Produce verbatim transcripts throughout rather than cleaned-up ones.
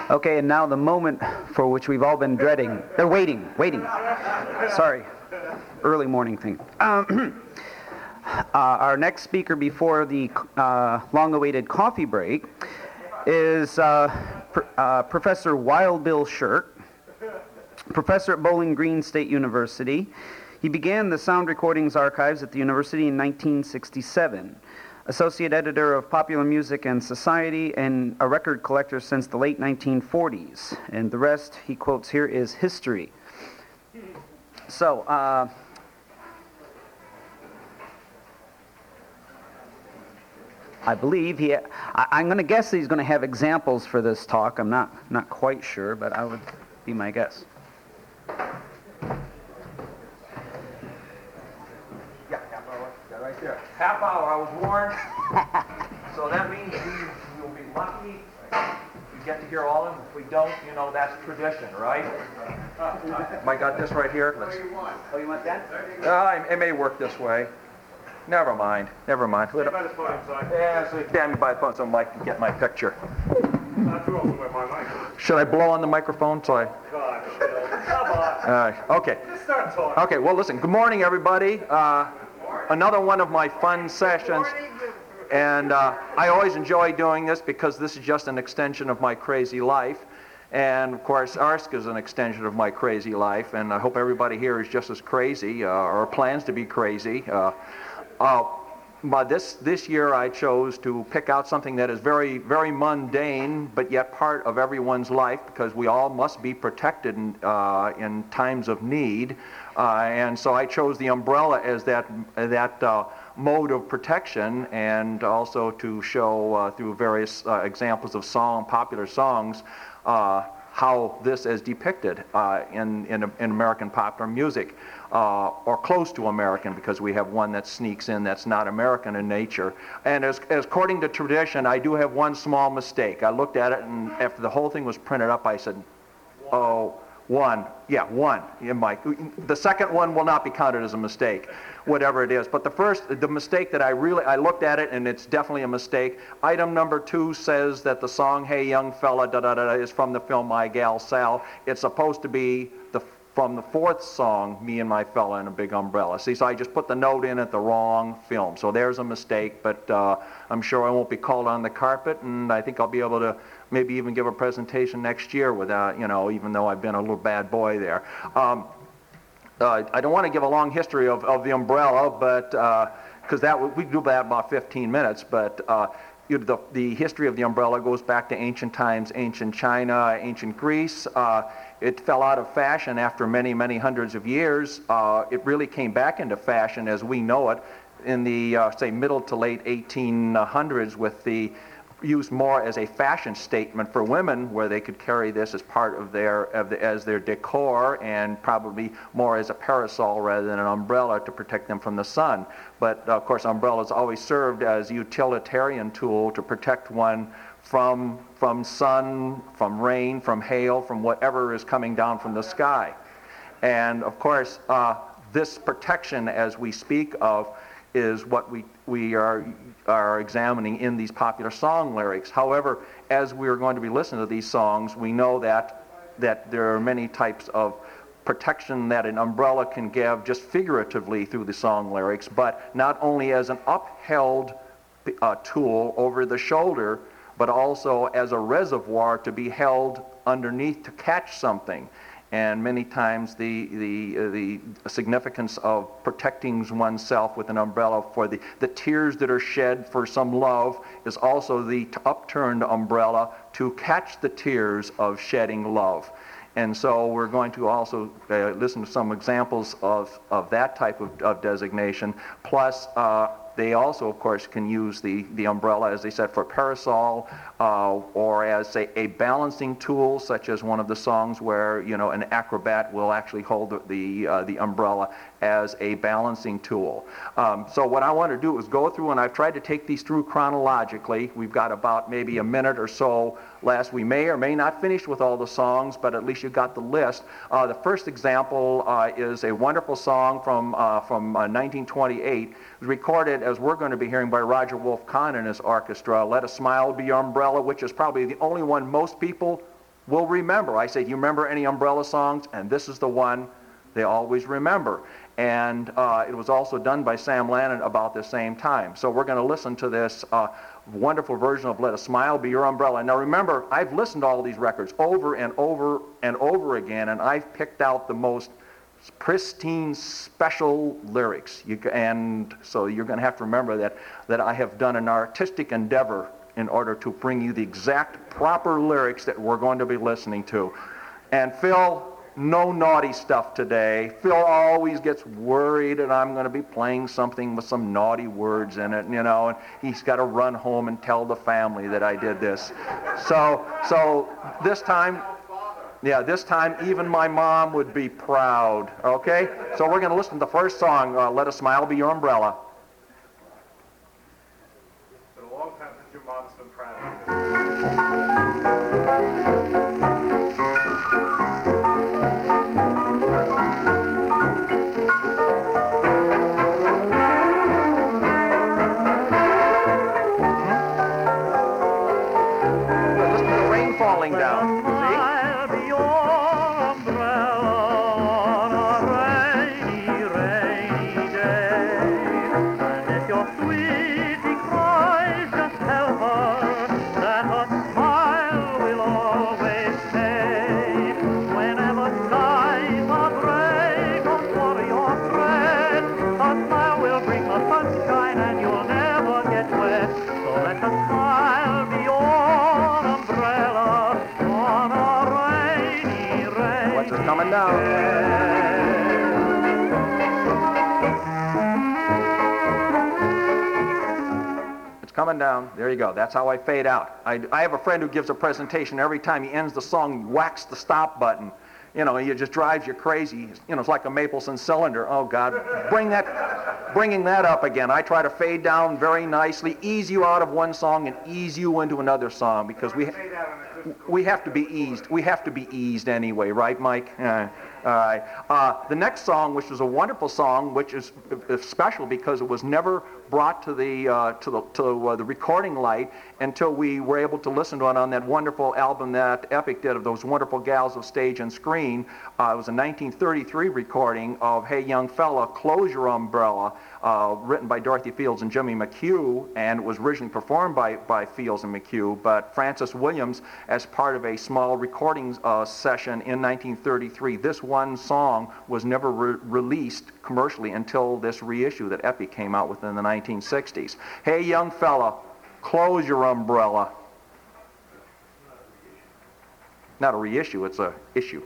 Okay, and now the moment for which we've all been dreading. They're waiting, waiting. Sorry, early morning thing. Um, uh, our next speaker before the uh, long-awaited coffee break is uh, pr- uh, Professor Wild Bill Shirk, professor at Bowling Green State University. He began the Sound Recordings Archives at the university in nineteen sixty-seven. Associate editor of Popular Music and Society, and a record collector since the late nineteen forties. And the rest, he quotes here, is history. So, uh, I believe he, I, I'm going to guess that he's going to have examples for this talk. I'm not, not quite sure, but I would be my guess. Right there. Half hour, I was warned. So that means we will be lucky we get to hear all of them. If we don't, you know, that's tradition, right? I got this right here. Let's, Oh, you want that? uh, it may work this way. Never mind. Never mind. Stay by the podium, Si. Yeah, so stand me by the phone so Mike can get my picture. Not too often with my mic. Should I blow on the microphone so I... God, come on. Uh, okay. Let's start talking. Okay, well, listen. Good morning, everybody. Uh, another one of my fun sessions. And uh, I always enjoy doing this because this is just an extension of my crazy life. And, of course, A R S C is an extension of my crazy life. And I hope everybody here is just as crazy uh, or plans to be crazy. Uh, uh, but this, this year I chose to pick out something that is very, very mundane, but yet part of everyone's life, because we all must be protected in, uh, in times of need. Uh, and so I chose the umbrella as that, that uh, mode of protection, and also to show uh, through various uh, examples of song, popular songs, uh, how this is depicted uh, in, in, in American popular music, uh, or close to American, because we have one that sneaks in that's not American in nature. And as, as according to tradition, I do have one small mistake. I looked at it, and after the whole thing was printed up, I said, oh, one, yeah, one. In my, the second one will not be counted as a mistake, whatever it is. But the first, the mistake that I really, I looked at it and it's definitely a mistake. Item number two says that the song "Hey Young Fella" da da da is from the film My Gal Sal. It's supposed to be the from the fourth song, "Me and My Fella in a Big Umbrella." See, so I just put the note in at the wrong film. So there's a mistake, but uh, I'm sure I won't be called on the carpet, and I think I'll be able to maybe even give a presentation next year without, you know, even though I've been a little bad boy there. Um, uh, I don't want to give a long history of, of the umbrella, but because uh, that we could do that in about fifteen minutes, but uh, you know, the, the history of the umbrella goes back to ancient times, ancient China, ancient Greece. Uh, it fell out of fashion after many, many hundreds of years. Uh, it really came back into fashion as we know it in the, uh, say, middle to late eighteen hundreds, with the used more as a fashion statement for women, where they could carry this as part of their of the, as their decor, and probably more as a parasol rather than an umbrella to protect them from the sun. But of course, umbrellas always served as a utilitarian tool to protect one from from sun, from rain, from hail, from whatever is coming down from the sky. And of course, uh, this protection, as we speak of, is what we we are are examining in these popular song lyrics. However, as we are going to be listening to these songs, we know that that there are many types of protection that an umbrella can give just figuratively through the song lyrics, but not only as an upheld uh, tool over the shoulder, but also as a reservoir to be held underneath to catch something. And many times the, the, uh, the significance of protecting oneself with an umbrella for the, the tears that are shed for some love is also the t- upturned umbrella to catch the tears of shedding love. And so we're going to also uh, listen to some examples of, of that type of, of designation. Plus, uh, they also, of course, can use the, the umbrella, as they said, for parasol, uh, or as a, a balancing tool, such as one of the songs where, you know, an acrobat will actually hold the the, uh, the umbrella as a balancing tool. Um, so what I want to do is go through, and I've tried to take these through chronologically. We've got about maybe a minute or so left. We may or may not finish with all the songs, but at least you got the list. Uh, the first example uh, is a wonderful song from uh, from uh, nineteen twenty-eight, recorded, as we're going to be hearing, by Roger Wolf Kahn and his orchestra. "Let a Smile Be Your Umbrella," which is probably the only one most people will remember. I say, "Do you remember any Umbrella songs?" And this is the one they always remember. And uh, it was also done by Sam Lannon about the same time. So we're going to listen to this uh, wonderful version of Let a Smile Be Your Umbrella. Now remember, I've listened to all these records over and over and over again, and I've picked out the most pristine, special lyrics. You, and so you're going to have to remember that, that I have done an artistic endeavor in order to bring you the exact proper lyrics that we're going to be listening to. And Phil, no naughty stuff today. Phil always gets worried that I'm going to be playing something with some naughty words in it, you know, and he's got to run home and tell the family that I did this. So, so this time, yeah, this time even my mom would be proud, okay? So we're going to listen to the first song, uh, Let a Smile Be Your Umbrella. It's been a long time since your mom's been proud. Listen to the rain falling down. I'll be your umbrella on a rainy, rainy day. And if your sweetie cries, just tell her that her smile will always stay. Whenever skies are gray, don't worry or fret. A smile will bring the sunshine and you'll never get wet. So let the smile be your umbrella on a rainy, rainy What's it coming down? It's coming down. There you go. That's how I fade out. I, I have a friend who gives a presentation. Every time he ends the song, he whacks the stop button. You know, it just drives you crazy. You know, it's like a Mapleson cylinder. Oh, God. Bring that, bringing that up again. I try to fade down very nicely, ease you out of one song and ease you into another song because we... We have to be eased. We have to be eased anyway, right, Mike? Uh, all right. Uh, the next song, which is a wonderful song, which is uh, special because it was never brought to the uh, to the to uh, the recording light until we were able to listen to it on that wonderful album that Epic did of those wonderful gals of stage and screen. Uh, it was a nineteen thirty-three recording of "Hey Young Fella, Close Your Umbrella," uh, written by Dorothy Fields and Jimmy McHugh, and it was originally performed by by Fields and McHugh, but Francis Williams, as part of a small recording uh, session in nineteen thirty-three. This one song was never re- released commercially until this reissue that Epic came out with in the nineteen sixties. Hey, young fella, close your umbrella. Not a reissue, it's a issue.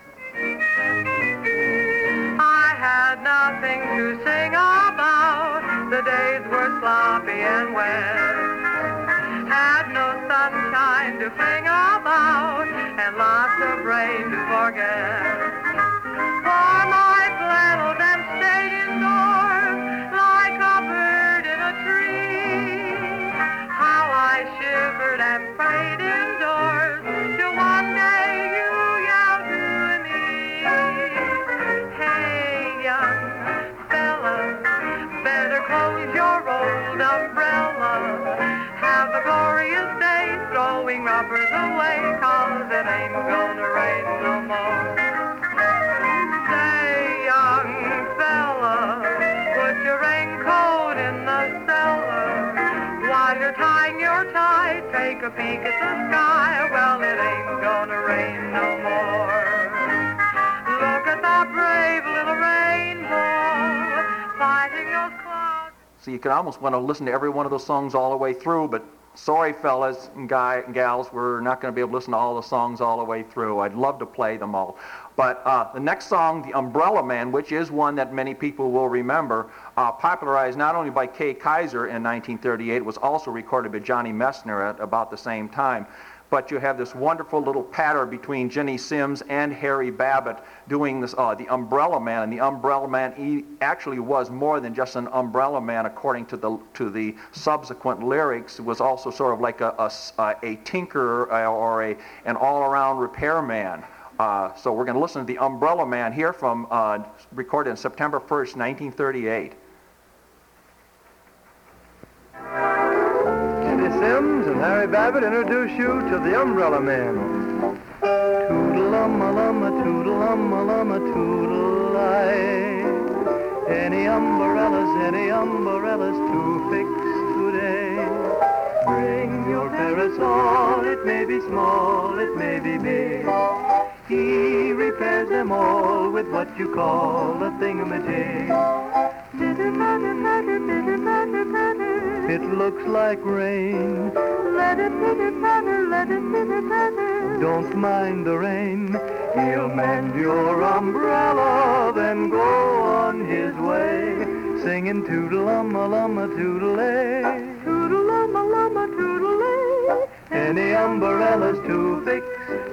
I had nothing to sing about. The days were sloppy and wet. Had no sunshine to sing about, and lots of rain to forget. For my flannels and stayed indoors like a bird in a tree. How I shivered and prayed indoors till one day you yelled to me, "Hey, young fella, better close your old umbrella. Have a glorious day throwing rubbers away, 'cause it ain't gonna rain no more." Say, young fella, put your raincoat in the cellar. While you're tying your tie, take a peek at the sky. Well, it ain't gonna rain no more. Look at that brave little rainbow fighting those clouds. So you can almost want to listen to every one of those songs all the way through, but sorry, fellas and guy and gals, we're not going to be able to listen to all the songs all the way through. I'd love to play them all. But uh, the next song, The Umbrella Man, which is one that many people will remember, uh, popularized not only by Kay Kaiser in nineteen thirty-eight, was also recorded by Johnny Messner at about the same time. But you have this wonderful little patter between Ginny Simms and Harry Babbitt doing this, uh, The Umbrella Man. And The Umbrella Man he actually was more than just an umbrella man, according to the to the subsequent lyrics. It was also sort of like a, a, a tinker or a an all-around repairman. Uh, so we're going to listen to The Umbrella Man here from, uh, recorded on September first, nineteen thirty-eight. Ginny Simms and Harry Babbitt introduce you to the Umbrella Man. Toodle-um-a-lum-a, toodle-um-a-lum-a, toodle-I. Any umbrellas, any umbrellas to fix today? Bring your parasol, it may be small, it may be big. He repairs them all with what you call a thingamajig. It looks like rain. Let it pitter-patter, let it pitter-patter. Don't mind the rain. He'll mend your umbrella, then go on his way, singing toodle-um-a-lum-a, toodle-ay. Toodle-um-a-lum-a, toodle-ay. Any umbrellas to fix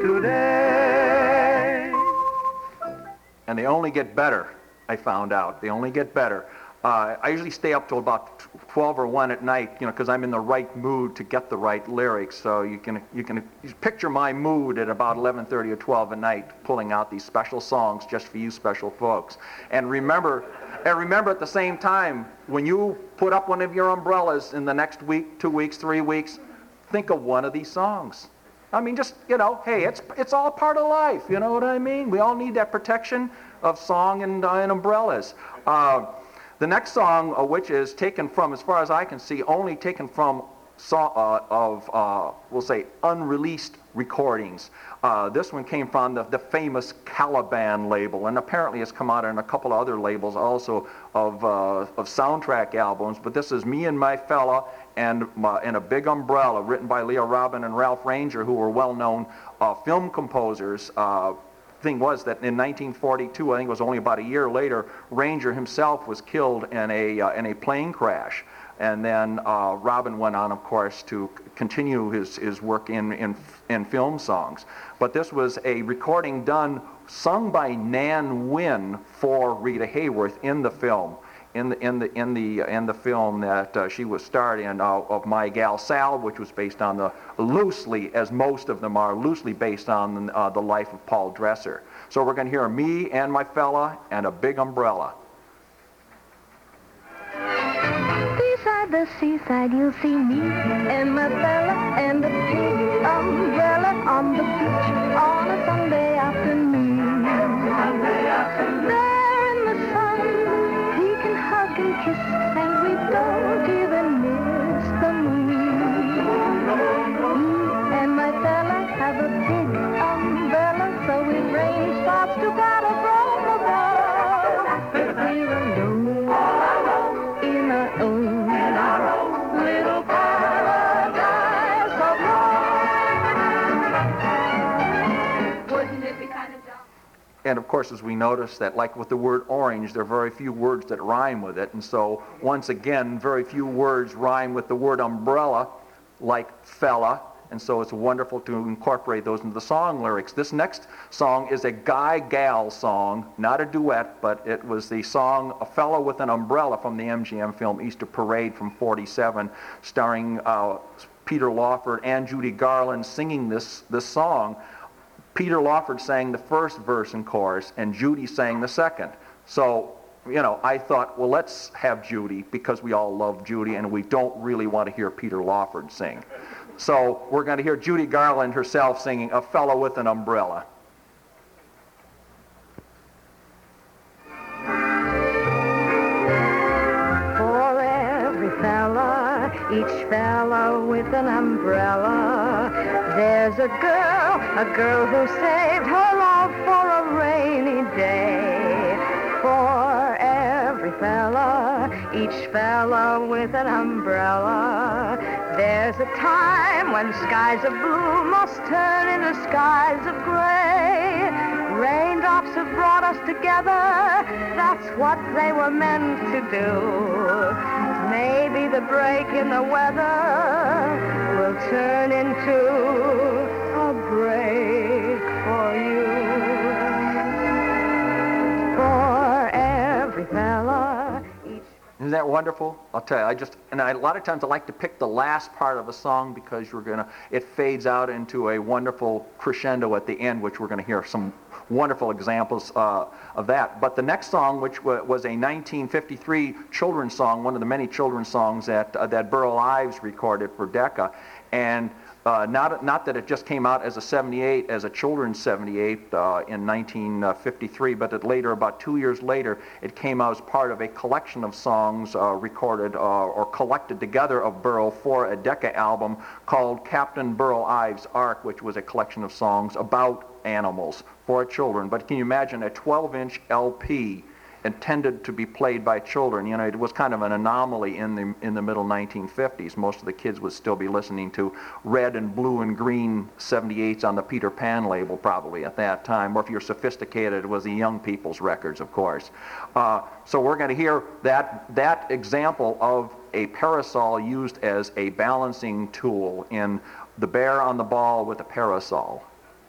today. And they only get better, I found out. They only get better. Uh, I usually stay up till about twelve or one at night, you know, because I'm in the right mood to get the right lyrics. So you can you can you picture my mood at about eleven thirty or twelve at night, pulling out these special songs just for you special folks. And remember, and remember at the same time, when you put up one of your umbrellas in the next week, two weeks, three weeks, think of one of these songs. I mean, just, you know, hey, it's it's all part of life. You know what I mean? We all need that protection of song and, uh, and umbrellas. Uh, The next song, uh, which is taken from, as far as I can see, only taken from so, uh, of, uh, we'll say, unreleased recordings. Uh, this one came from the, the famous Caliban label, and apparently it's come out on a couple of other labels also of, uh, of soundtrack albums. But this is Me and My Fella and, my, and a Big Umbrella, written by Leo Robin and Ralph Ranger, who were well-known uh, film composers. Uh, thing was that in nineteen forty-two, I think it was only about a year later, Ranger himself was killed in a uh, in a plane crash, and then uh, Robin went on, of course, to c- continue his his work in in in film songs. But this was a recording done sung by Nan Wynn for Rita Hayworth in the film. In the in the in the in the film that uh, she was starred in uh, of My Gal Sal, which was based on the loosely, as most of them are, loosely based on uh, the life of Paul Dresser. So we're going to hear Me and My Fella and a Big Umbrella. Beside the seaside, you'll see me and my fella and a big umbrella on the beach on a Sunday afternoon. Sunday afternoon. There in the sun, he can hug and kiss, and we don't even miss the moon. Me and my fella have a big umbrella, so if rain starts to patter from above, we're alone in our own little paradise of love. Wouldn't it be kind of dumb? And of course, as we notice that, like with the word orange, there are very few words that rhyme with it. And so, once again, very few words rhyme with the word umbrella, like fella. And so it's wonderful to incorporate those into the song lyrics. This next song is a guy-gal song, not a duet, but it was the song A Fellow with an Umbrella from the M G M film Easter Parade from forty-seven, starring uh, Peter Lawford and Judy Garland singing this, this song. Peter Lawford sang the first verse and chorus, and Judy sang the second. So, you know, I thought, well, let's have Judy, because we all love Judy, and we don't really want to hear Peter Lawford sing. So we're going to hear Judy Garland herself singing A Fellow with an Umbrella. For every fella, each fella with an umbrella, there's a girl, a girl who saved her love for a rainy day. For every fella, each fella with an umbrella, there's a time when skies of blue must turn into skies of gray. Raindrops have brought us together, that's what they were meant to do. Maybe the break in the weather will turn into a break for you. For every fella, each... Isn't that wonderful? I'll tell you, I just, and I, a lot of times I like to pick the last part of a song because you're gonna, it fades out into a wonderful crescendo at the end, which we're gonna hear some wonderful examples uh, of that. But the next song, which w- was a nineteen fifty-three children's song, one of the many children's songs that uh, that Burl Ives recorded for Decca, and uh, not not that it just came out as a seventy-eight, as a children's seventy-eight uh, in nineteen fifty-three, but that later, about two years later, it came out as part of a collection of songs uh, recorded uh, or collected together of Burl for a Decca album called Captain Burl Ives' Ark, which was a collection of songs about animals for children. But can you imagine a twelve-inch L P intended to be played by children? You know, it was kind of an anomaly in the in the middle nineteen fifties. Most of the kids would still be listening to red and blue and green seventy-eights on the Peter Pan label probably at that time, or if you're sophisticated, it was the young people's records, of course. Uh, so we're going to hear that that example of a parasol used as a balancing tool in The Bear on the Ball with a Parasol.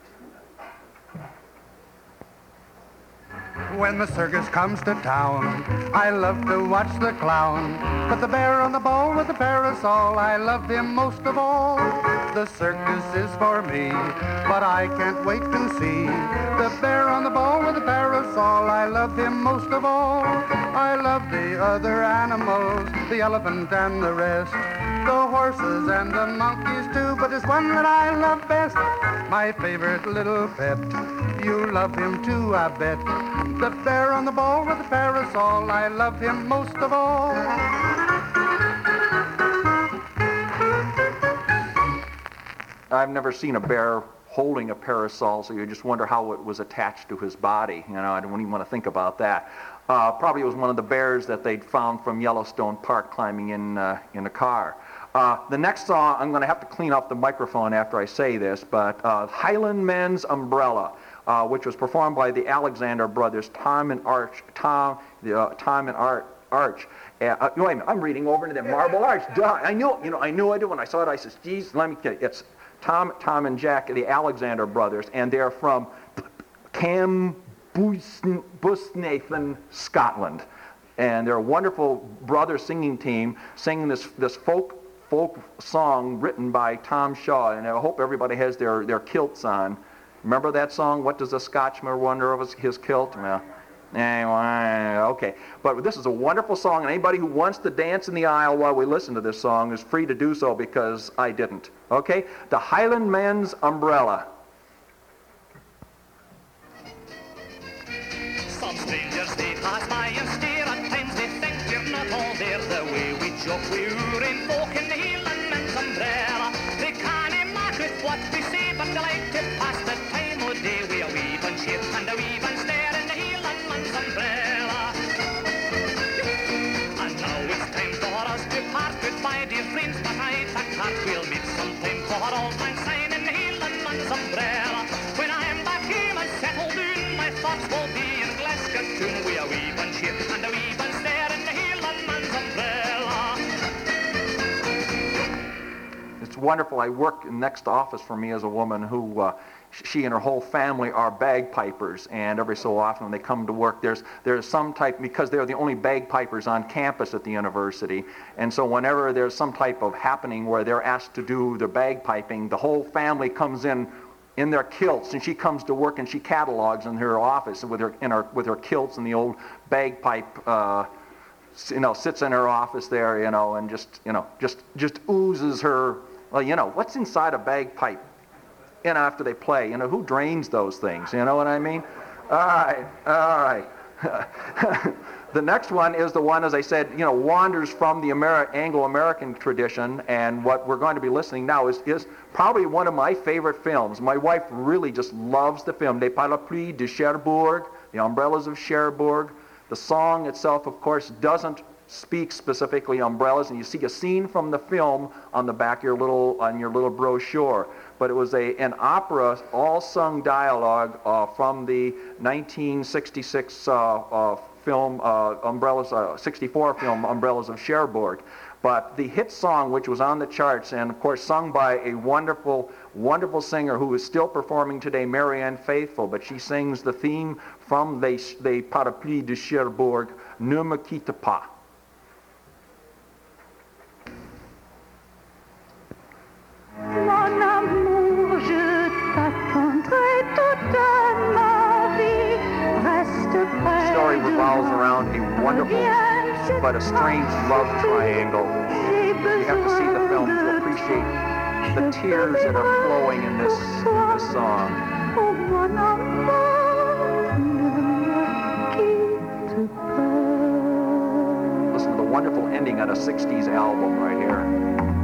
When the circus comes to town, I love to watch the clown. But the bear on the ball with the parasol, I love him most of all. The circus is for me, but I can't wait to see the bear on the ball with the parasol. I love him most of all. I love the other animals, the elephant and the rest, the horses and the monkeys too, but there's one that I love best, my favorite little pet. You love him too, I bet. The bear on the ball with the parasol, I love him most of all. I've never seen a bear holding a parasol, so you just wonder how it was attached to his body. You know, I don't even want to think about that. Uh, probably it was one of the bears that they'd found from Yellowstone Park climbing in uh, in a car. Uh, the next song, I'm going to have to clean off the microphone after I say this, but uh, Highlandman's Umbrella, uh, which was performed by the Alexander brothers, Tom and Arch, Tom, uh, Tom and Art, Arch. Uh, wait a minute, I'm reading over into the Marble Arch. Duh, I knew, you know, I knew it when I saw it. I said, "Geez, let me get it." It's Tom, Tom and Jack, the Alexander brothers, and they're from Cambusnathan, Scotland, and they're a wonderful brother singing team, singing this this folk. folk song written by Tom Shaw, and I hope everybody has their, their kilts on. Remember that song, What Does a Scotchman Wonder of His, his Kilt? Well, anyway, okay. But this is a wonderful song, and anybody who wants to dance in the aisle while we listen to this song is free to do so, because I didn't. Okay? The Highlandman's Umbrella. Some strangers they pass by and stare, at times they think you're not all there. The way we joke, we in folk in the Highlandman's umbrella. They can't imagine with what we say, but they like to pass the time of day. We a weave and chip and a weave and stare in the Highlandman's umbrella. And now it's time for us to part goodbye, dear friends, but I think that we'll meet sometime for old lang syne in the Highlandman's umbrella. When I am back home and settled down, my thoughts will be in Glasgow. We a weave and chip and a weave and stare in the Highlandman's umbrella. It's wonderful. I work next office for me as a woman who, uh, she and her whole family are bagpipers, and every so often when they come to work, there's there's some type, because they're the only bagpipers on campus at the university, and so whenever there's some type of happening where they're asked to do their bagpiping, the whole family comes in in their kilts, and she comes to work and she catalogs in her office with her in her with her kilts and the old bagpipe, uh, you know, sits in her office there, you know, and just you know just just oozes her. Well, you know, what's inside a bagpipe? You know, after they play, you know, who drains those things? You know what I mean? All right, all right. The next one is the one, as I said, you know, wanders from the Ameri- Anglo-American tradition, and what we're going to be listening now is, is probably one of my favorite films. My wife really just loves the film, Les Parapluies de Cherbourg, The Umbrellas of Cherbourg. The song itself, of course, doesn't speak specifically umbrellas, and you see a scene from the film on the back of your little on your little brochure. But it was a an opera, all sung dialogue uh, from the nineteen sixty-six uh, uh, film uh, Umbrellas, uh, sixty-four film Umbrellas of Cherbourg. But the hit song, which was on the charts, and of course sung by a wonderful, wonderful singer who is still performing today, Marianne Faithfull, but she sings the theme from Les, Les Parapluies de Cherbourg, Ne me quitte pas. Mon amour, je t'attendrai toute ma but a strange love triangle. You have to see the film to appreciate the tears that are flowing in this, in this song. Listen to the wonderful ending on a sixties album right here.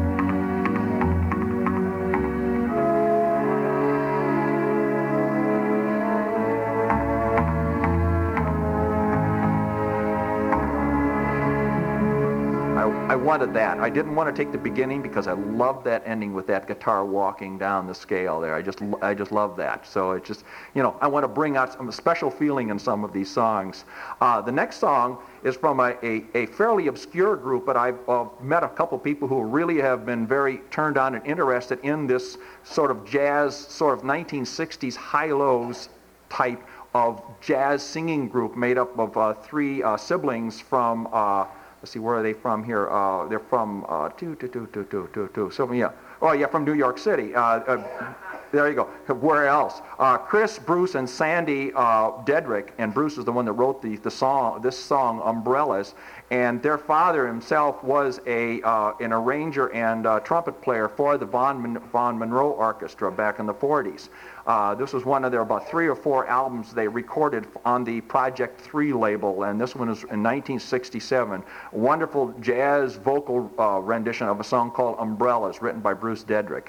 I wanted that. I didn't want to take the beginning because I loved that ending with that guitar walking down the scale there. I just, I just love that. So it just, you know, I want to bring out some special feeling in some of these songs. Uh, the next song is from a, a, a fairly obscure group, but I've uh, met a couple people who really have been very turned on and interested in this sort of jazz, sort of nineteen sixties high-lows type of jazz singing group made up of uh, three uh, siblings from. Uh, Let's see, where are they from here? Uh, they're from uh, two, two, two, two, two, two, two. So yeah, oh yeah, from New York City. Uh, uh, there you go. Where else? Uh, Chris, Bruce, and Sandy uh, Dedrick, and Bruce is the one that wrote the the song, this song, "Umbrellas." And their father himself was a uh, an arranger and uh, trumpet player for the Von Mon- Von Monroe Orchestra back in the forties. Uh, this was one of their about three or four albums they recorded on the Project three label, and this one is in nineteen sixty-seven. A wonderful jazz vocal uh, rendition of a song called "Umbrellas," written by Bruce Dedrick.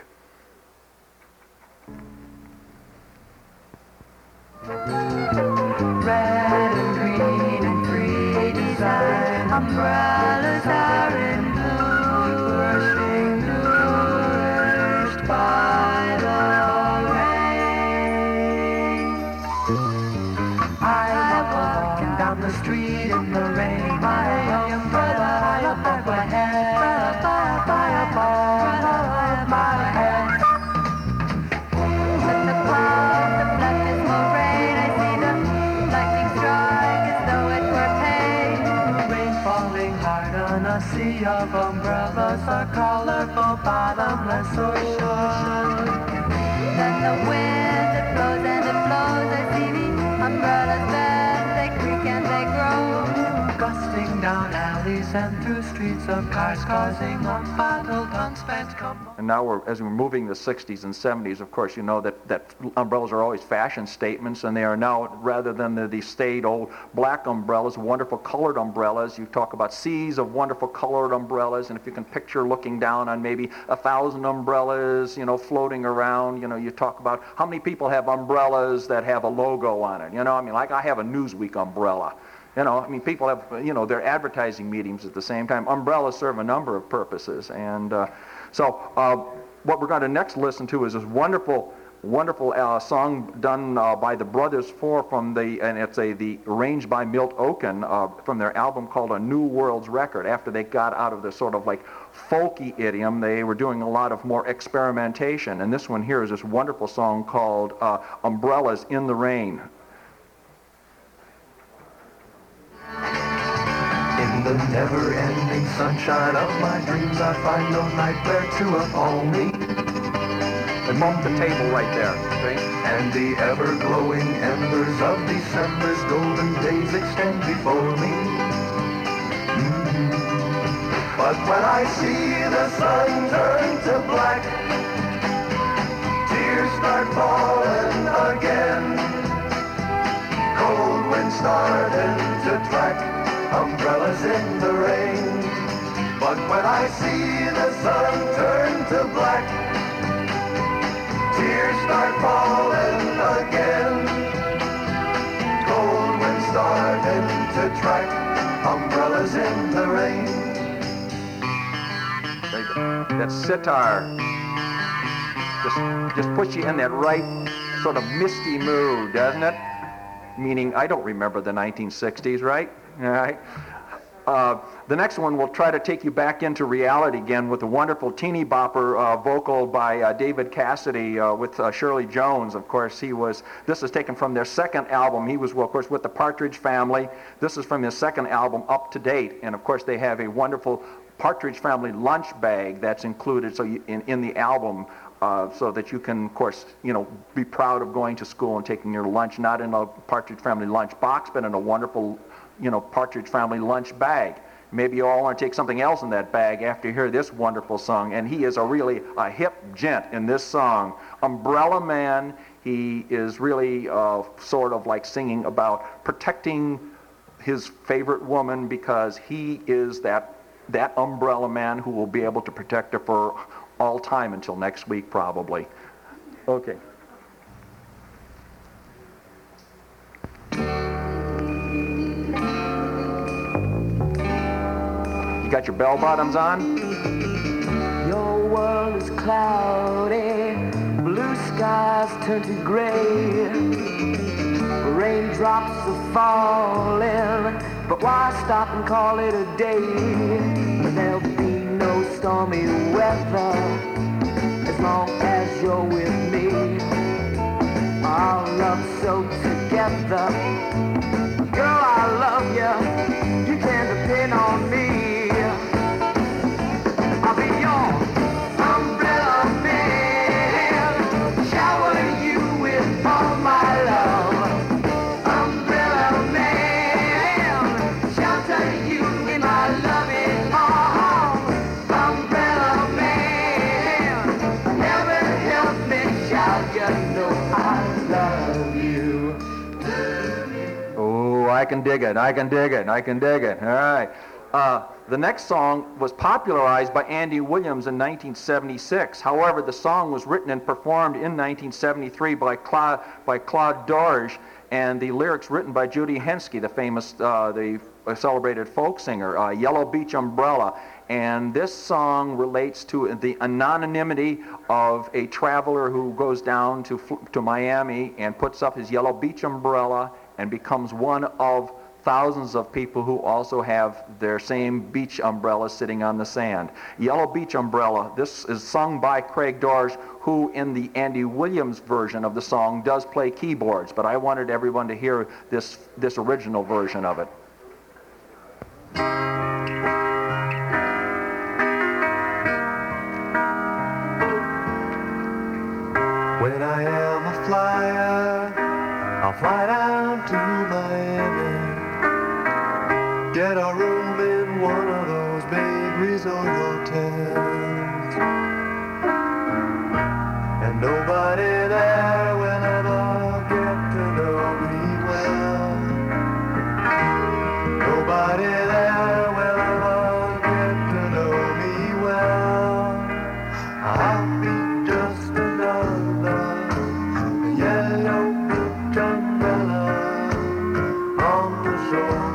Red and green and free design, umbrellas are in blue, bursting nourished by the rain. I walk down the street in the rain, my umbrella high above my head, umbrella high above my head. With the clouds, the baptismal rain, I see the lightning strike as though it were pain. Rain falling hard on a sea of umbrellas, a colorful bottomless ocean. Then the wind, it blows and it blows, I see the umbrellas bend, they creak and they grow. Gusting down alleys and through streets of cars, causing unbottled, unspent come. And now, we're, as we're moving the sixties and seventies, of course, you know that, that umbrellas are always fashion statements, and they are now, rather than the, the staid old black umbrellas, wonderful colored umbrellas. You talk about seas of wonderful colored umbrellas, and if you can picture looking down on maybe a thousand umbrellas, you know, floating around, you know, you talk about how many people have umbrellas that have a logo on it. You know, I mean, like I have a Newsweek umbrella. You know, I mean, people have, you know, their advertising meetings at the same time. Umbrellas serve a number of purposes. And uh, so uh, what we're going to next listen to is this wonderful, wonderful uh, song done uh, by the Brothers Four from the, and it's a, the arranged by Milt Oken uh, from their album called A New World's Record. After they got out of the sort of like folky idiom, they were doing a lot of more experimentation. And this one here is this wonderful song called uh, Umbrellas in the Rain. In the never-ending sunshine of my dreams, I find no nightmare to appall me. And bump the table right there, see? And the ever-glowing embers of December's golden days extend before me. Mm-hmm. But when I see the sun turn to black, tears start falling again. Cold winds starting to track umbrellas in the rain. But when I see the sun turn to black, tears start falling again. Cold winds starting to track umbrellas in the rain. That sitar just, just puts you in that right sort of misty mood, doesn't it? Meaning, I don't remember the nineteen sixties, right? All right. Uh, the next one will try to take you back into reality again with a wonderful teeny bopper uh, vocal by uh, David Cassidy uh, with uh, Shirley Jones. Of course, he was. This is taken from their second album. He was, well, of course, with the Partridge Family. This is from his second album, Up to Date, and of course, they have a wonderful Partridge Family lunch bag that's included so you, in in the album. Uh, so that you can, of course, you know, be proud of going to school and taking your lunch, not in a Partridge Family lunch box, but in a wonderful, you know, Partridge Family lunch bag. Maybe you all want to take something else in that bag after you hear this wonderful song. And he is a really a hip gent in this song. Umbrella Man, he is really uh, sort of like singing about protecting his favorite woman because he is that that umbrella man who will be able to protect her for all time until next week probably. Okay. You got your bell bottoms on? Your world is cloudy, blue skies turn to gray. Raindrops are falling, but why stop and call it a day? There'll be no stormy weather as long as you're with me. Our love's so together. Girl, I love you. You can depend on me. I'll be your umbrella man, shower you with all my love. Umbrella man, shelter you in my loving arms. Umbrella man, heaven help me, child, you know I love you. Oh, I can dig it, I can dig it, I can dig it. All right. Uh, the next song was popularized by Andy Williams in nineteen seventy-six. However, the song was written and performed in nineteen seventy-three by Claude, by Claude Dorge, and the lyrics written by Judy Henske, the famous, uh, the celebrated folk singer, uh, Yellow Beach Umbrella. And this song relates to the anonymity of a traveler who goes down to, to Miami and puts up his Yellow Beach umbrella and becomes one of thousands of people who also have their same beach umbrella sitting on the sand. Yellow Beach Umbrella, this is sung by Craig Dorge, who in the Andy Williams version of the song does play keyboards, but I wanted everyone to hear this, this original version of it. When I am a flyer, I'll fly down to Miami. Get a room in one of those big resort hotels. And nobody there will ever get to know me well. Nobody there will ever get to know me well. I'll be just another yellow beach umbrella on the shore.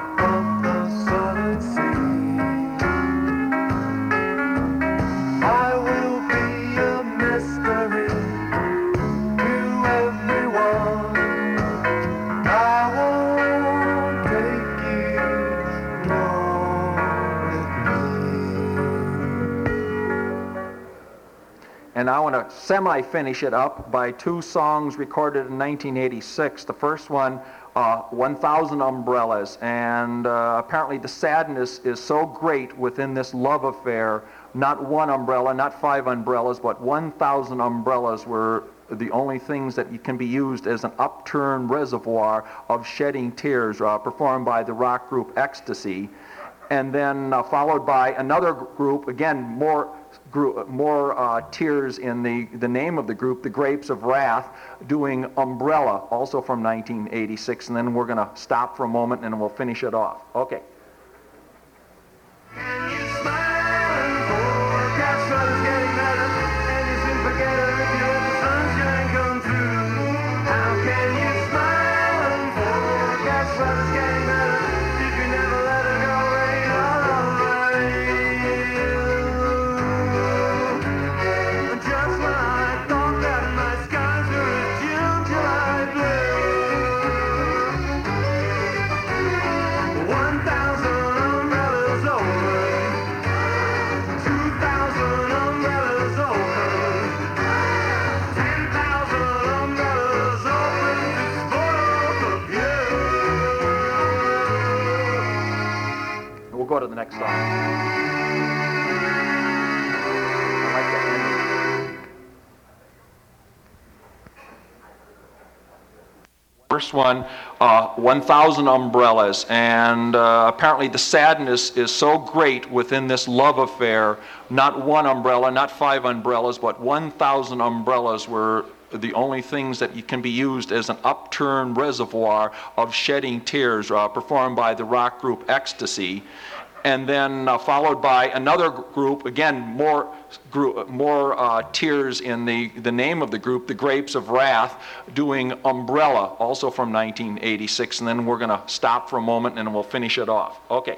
And I want to semi-finish it up by two songs recorded in nineteen eighty-six. The first one, uh, one thousand Umbrellas. And uh, apparently the sadness is so great within this love affair. Not one umbrella, not five umbrellas, but one thousand umbrellas were the only things that can be used as an upturned reservoir of shedding tears, uh, performed by the rock group Ecstasy. And then uh, followed by another group, again, more Group, more uh, tears in the, the name of the group, the Grapes of Wrath, doing Umbrella, also from nineteen eighty-six, and then we're going to stop for a moment and we'll finish it off. Okay. Can you smile and forecast weather's getting better, and you soon forget her if you let the sunshine come through? How can you smile and forecast weather's getting better if you never let her go rain all over you? Just when I thought that my skies were a June, July blue, one thousand umbrellas over first one, uh, one thousand umbrellas. And uh, apparently the sadness is so great within this love affair, not one umbrella, not five umbrellas, but one thousand umbrellas were the only things that can be used as an upturned reservoir of shedding tears, uh, performed by the rock group Ecstasy. And then uh, followed by another group, again, more group, more uh, tears in the, the name of the group, the Grapes of Wrath, doing Umbrella, also from nineteen eighty-six. And then we're going to stop for a moment and we'll finish it off. Okay.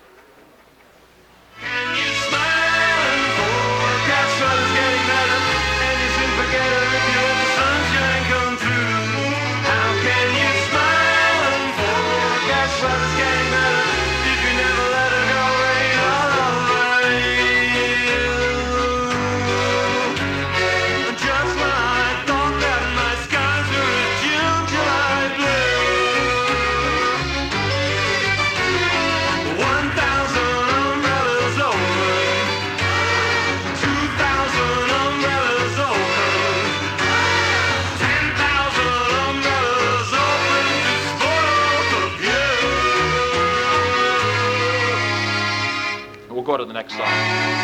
Go to the next song. I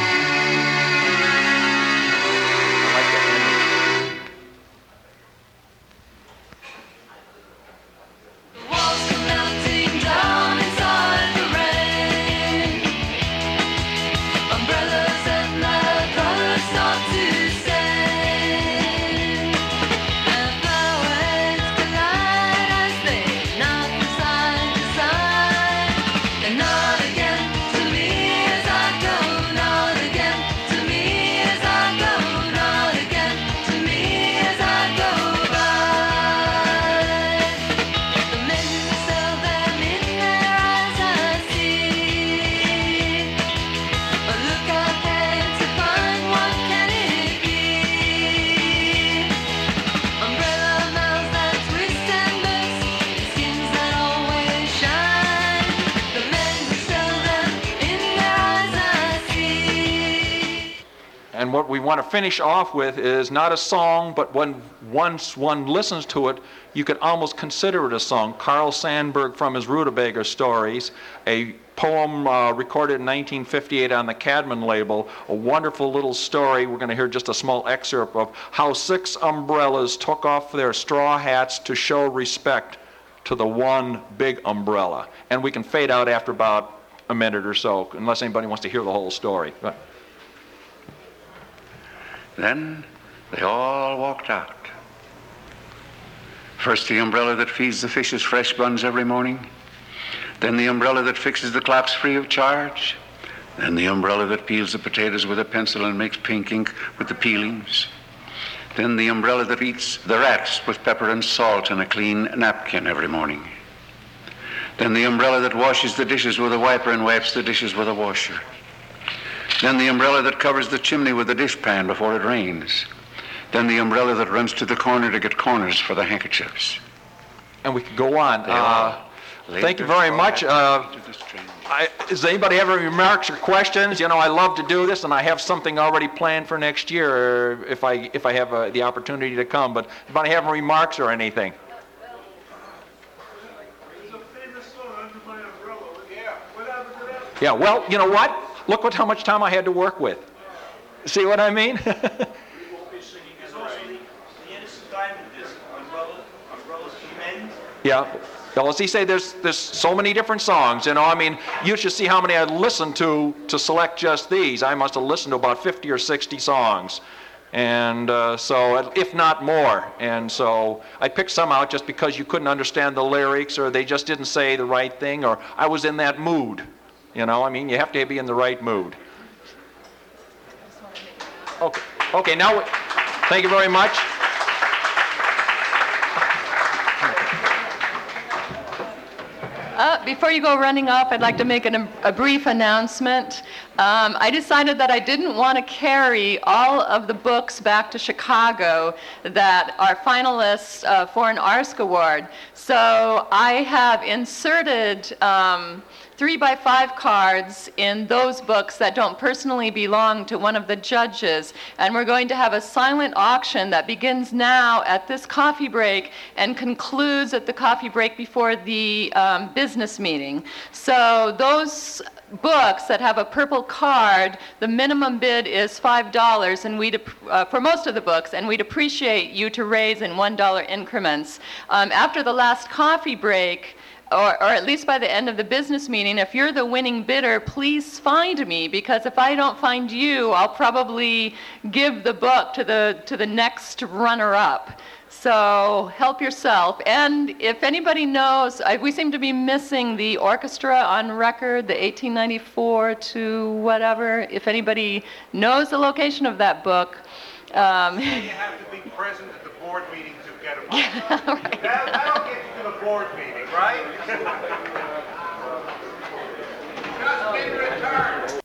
like that ending. The walls come melting down inside the rain. Umbrellas and the colors start to stain. And flowers collide as they knock from side to side. And not again to me. And what we want to finish off with is not a song, but when once one listens to it, you could almost consider it a song. Carl Sandburg from his Rutabaga Stories, a poem uh, recorded in nineteen fifty-eight on the Cadman label, a wonderful little story. We're going to hear just a small excerpt of how six umbrellas took off their straw hats to show respect to the one big umbrella. And we can fade out after about a minute or so, unless anybody wants to hear the whole story. But then they all walked out. First the umbrella that feeds the fishes fresh buns every morning. Then the umbrella that fixes the claps free of charge. Then the umbrella that peels the potatoes with a pencil and makes pink ink with the peelings. Then the umbrella that eats the rats with pepper and salt in a clean napkin every morning. Then the umbrella that washes the dishes with a wiper and wipes the dishes with a washer. Then the umbrella that covers the chimney with a dishpan before it rains. Then the umbrella that runs to the corner to get corners for the handkerchiefs. And we could go on. Uh, thank you very much. Uh, I, does anybody have any remarks or questions? You know, I love to do this, and I have something already planned for next year if I if I have uh, the opportunity to come. But anybody have any remarks or anything? There's a famous song, Under My Umbrella. Yeah. What happened to that? Yeah, well, you know what? Look what how much time I had to work with. See what I mean? There's also the, the Innocent Diamond disc, Umbrella, Umbrellas for Men. Yeah. Well, as he say, there's there's so many different songs. You know, I mean, you should see how many I listened to to select just these. I must have listened to about fifty or sixty songs, and uh, so if not more. And so I picked some out just because you couldn't understand the lyrics, or they just didn't say the right thing, or I was in that mood. You know, I mean, you have to be in the right mood. Okay. Okay. Now, thank you very much. Uh, before you go running off, I'd like to make an, a brief announcement. Um, I decided that I didn't want to carry all of the books back to Chicago that are finalists uh, for an A R S C Award. So I have inserted um, three by five cards in those books that don't personally belong to one of the judges. And we're going to have a silent auction that begins now at this coffee break and concludes at the coffee break before the um, business meeting. So those books that have a purple card, the minimum bid is five dollars, and we'd, uh, for most of the books, and we'd appreciate you to raise in one dollar increments. Um, after the last coffee break, or, or at least by the end of the business meeting, if you're the winning bidder, please find me, because if I don't find you, I'll probably give the book to the, to the next runner-up. So help yourself. And if anybody knows, I, we seem to be missing the orchestra on record, the eighteen ninety-four to whatever. If anybody knows the location of that book. Um, You have to be present at the board meeting to get a book. right. That, that'll get you to the board meeting, right? Just been returned.